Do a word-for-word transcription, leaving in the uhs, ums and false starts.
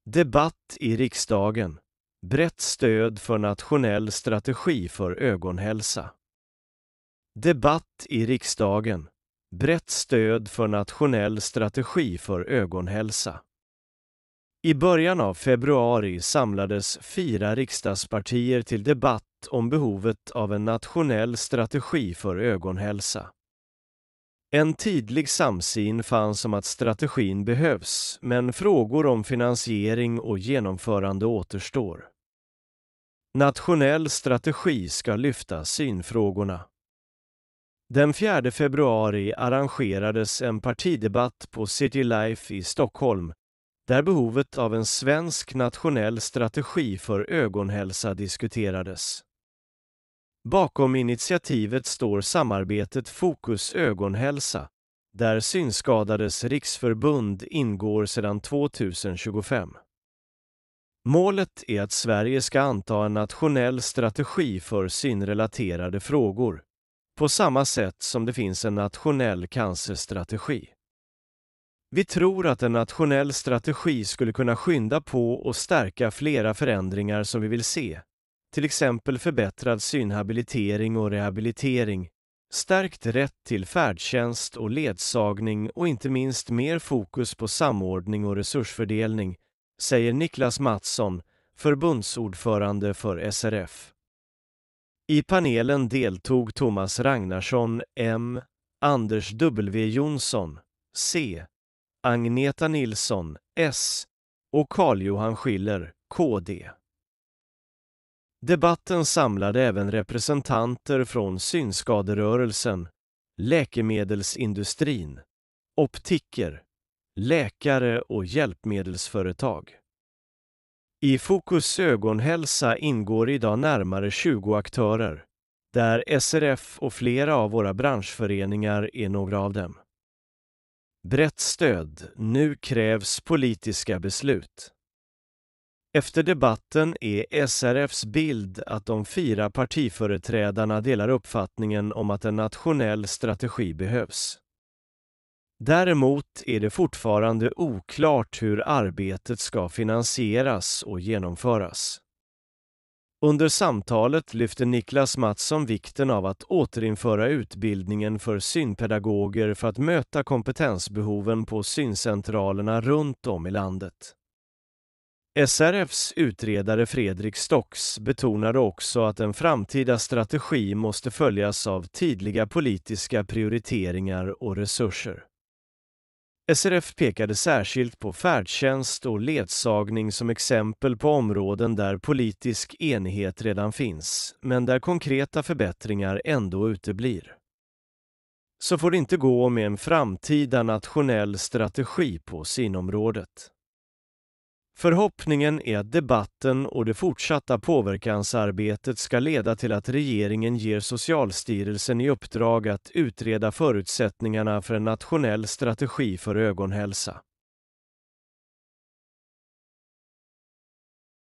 Debatt i riksdagen. Brett stöd för nationell strategi för ögonhälsa. Debatt i riksdagen. Brett stöd för nationell strategi för ögonhälsa. I början av februari samlades fyra riksdagspartier till debatt om behovet av en nationell strategi för ögonhälsa. En tydlig samsyn fanns om att strategin behövs, men frågor om finansiering och genomförande återstår. Nationell strategi ska lyfta synfrågorna. Den fjärde februari arrangerades en partidebatt på City Life i Stockholm, där behovet av en svensk nationell strategi för ögonhälsa diskuterades. Bakom initiativet står samarbetet Fokus ögonhälsa, där Synskadades riksförbund ingår sedan tjugohundratjugofem. Målet är att Sverige ska anta en nationell strategi för synrelaterade frågor, på samma sätt som det finns en nationell cancerstrategi. Vi tror att en nationell strategi skulle kunna skynda på och stärka flera förändringar som vi vill se, till exempel förbättrad synhabilitering och rehabilitering, stärkt rätt till färdtjänst och ledsagning och inte minst mer fokus på samordning och resursfördelning, säger Niklas Mattsson, förbundsordförande för S R F. I panelen deltog Thomas Ragnarsson, M, Anders W. Jonsson, C, Agneta Nilsson, S och Carl-Johan Schiller, K D. Debatten samlade även representanter från synskaderörelsen, läkemedelsindustrin, optiker, läkare och hjälpmedelsföretag. I Fokus ögonhälsa ingår idag närmare tjugo aktörer, där S R F och flera av våra branschföreningar är några av dem. Brett stöd, nu krävs politiska beslut. Efter debatten är S R F:s bild att de fyra partiföreträdarna delar uppfattningen om att en nationell strategi behövs. Däremot är det fortfarande oklart hur arbetet ska finansieras och genomföras. Under samtalet lyfter Niklas Mattsson vikten av att återinföra utbildningen för synpedagoger för att möta kompetensbehoven på syncentralerna runt om i landet. S R F:s utredare Fredrik Stocks betonade också att en framtida strategi måste följas av tydliga politiska prioriteringar och resurser. S R F pekade särskilt på färdtjänst och ledsagning som exempel på områden där politisk enighet redan finns, men där konkreta förbättringar ändå uteblir. Så får det inte gå med en framtida nationell strategi på synområdet. Förhoppningen är att debatten och det fortsatta påverkansarbetet ska leda till att regeringen ger Socialstyrelsen i uppdrag att utreda förutsättningarna för en nationell strategi för ögonhälsa.